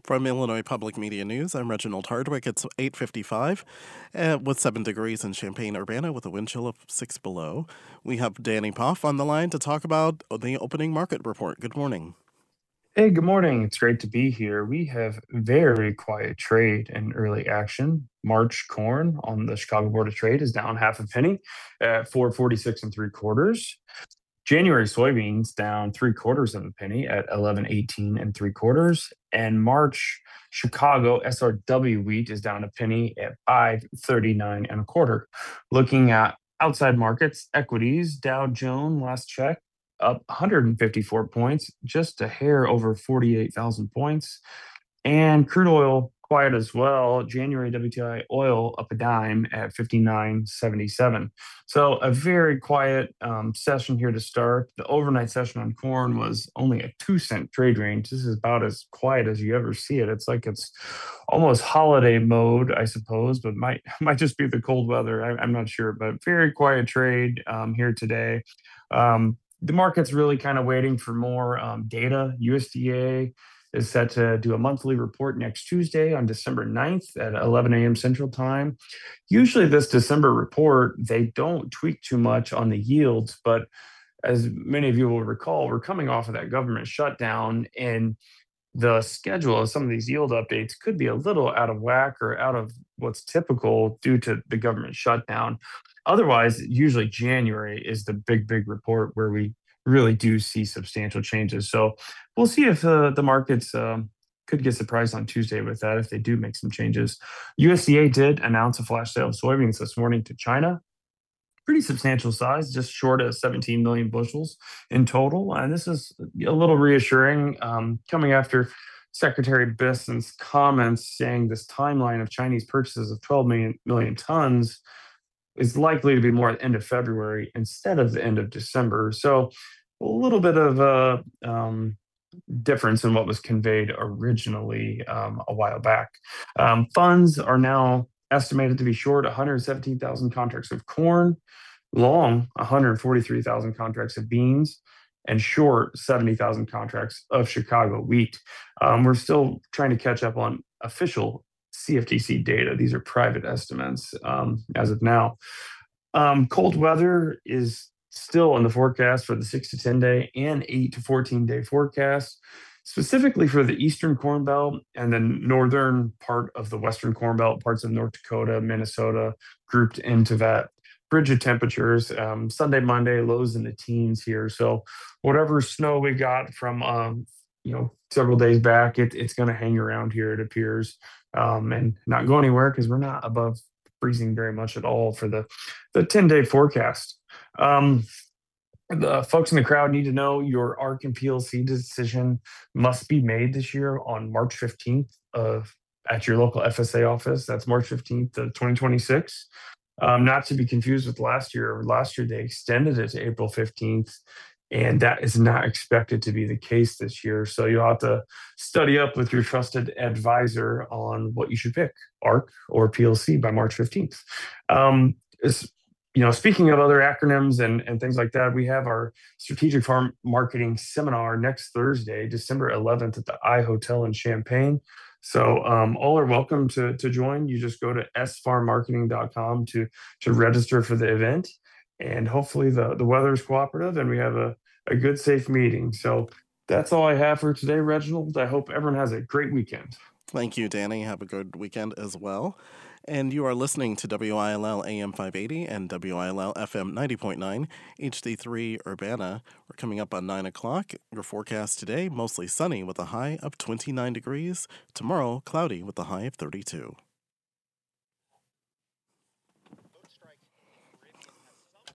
From Illinois Public Media News, I'm Reginald Hardwick. It's 8:55 with 7 degrees in Champaign-Urbana with a wind chill of 6 below. We have Danny Poff on the line to talk about the opening market report. Good morning. Hey, good morning. It's great to be here. We have very quiet trade and early action. March corn on the Chicago Board of Trade is down half a penny at 446 and three quarters. January soybeans down three quarters of a penny at 1118 and three quarters. And March Chicago SRW wheat is down a penny at 539 and a quarter. Looking at outside markets, equities, Dow Jones last check up 154 points, just a hair over 48,000 points. And crude oil quiet as well. January WTI oil up a dime at 59.77. So a very quiet session here to start. The overnight session on corn was only a 2-cent trade range. This is about as quiet as you ever see it. It's like it's almost holiday mode, I suppose, but might just be the cold weather. I'm not sure, but very quiet trade here today. The market's really kind of waiting for more data. USDA is set to do a monthly report next Tuesday on December 9th at 11 a.m. Central Time. Usually, this December report, they don't tweak too much on the yields, but as many of you will recall, we're coming off of that government shutdown, and the schedule of some of these yield updates could be a little out of whack or out of what's typical due to the government shutdown. Otherwise, usually January is the big report where we really do see substantial changes. So we'll see if the markets could get surprised on Tuesday with that if they do make some changes. USDA did announce a flash sale of soybeans this morning to China. Pretty substantial size, just short of 17 million bushels in total. And this is a little reassuring coming after Secretary Bisson's comments saying this timeline of Chinese purchases of 12 million tons is likely to be more at the end of February instead of the end of December. So a little bit of a difference in what was conveyed originally a while back. Funds are now estimated to be short 117,000 contracts of corn, long 143,000 contracts of beans, and short 70,000 contracts of Chicago wheat. We're still trying to catch up on official CFTC data. These are private estimates as of now. Cold weather is still in the forecast for the 6 to 10 day and 8 to 14 day forecast, specifically for the Eastern Corn Belt and the northern part of the Western Corn Belt, parts of North Dakota, Minnesota, grouped into that. Frigid temperatures, Sunday, Monday, lows in the teens here. So whatever snow we got from several days back, it's going to hang around here, it appears, and not go anywhere because we're not above freezing very much at all for the 10-day forecast. The folks in the crowd need to know your ARC and PLC decision must be made this year on March 15th at your local FSA office. That's March 15th of 2026. Not to be confused with last year. Last year, they extended it to April 15th, and that is not expected to be the case this year. So you'll have to study up with your trusted advisor on what you should pick, ARC or PLC, by March 15th. Speaking of other acronyms and things like that, we have our Strategic Farm Marketing Seminar next Thursday, December 11th at the I Hotel in Champaign. So all are welcome to join. You just go to sfarmmarketing.com to register for the event. And hopefully the weather is cooperative and we have a good, safe meeting. So that's all I have for today, Reginald. I hope everyone has a great weekend. Thank you, Danny. Have a good weekend as well. And you are listening to WILL AM 580 and WILL FM 90.9, HD3 Urbana. We're coming up on 9 o'clock. Your forecast today, mostly sunny with a high of 29 degrees. Tomorrow, cloudy with a high of 32.